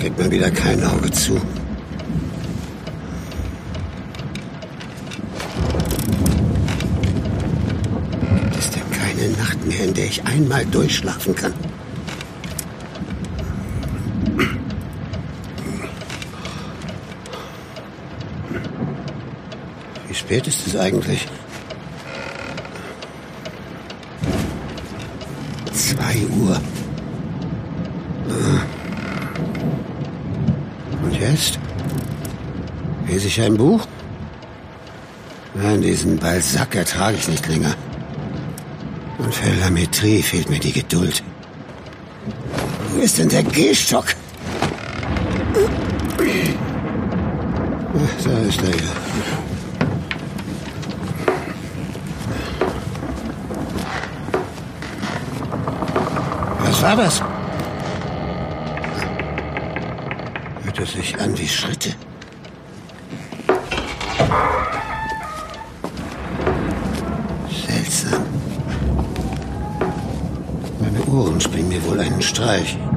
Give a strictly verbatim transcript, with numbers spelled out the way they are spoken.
kriegt man wieder kein Auge zu. Gibt es denn keine Nacht mehr, in der ich einmal durchschlafen kann? Wie spät ist es eigentlich? Zwei Uhr. Und jetzt? Lese ich ein Buch? Nein, diesen Balzac ertrage ich nicht länger. Und für Lametrie fehlt mir die Geduld. Wo ist denn der Gehstock? Ach, da ist er ja. Was war das? Hörte sich an wie Schritte. Seltsam. Meine Ohren spielen mir wohl einen Streich.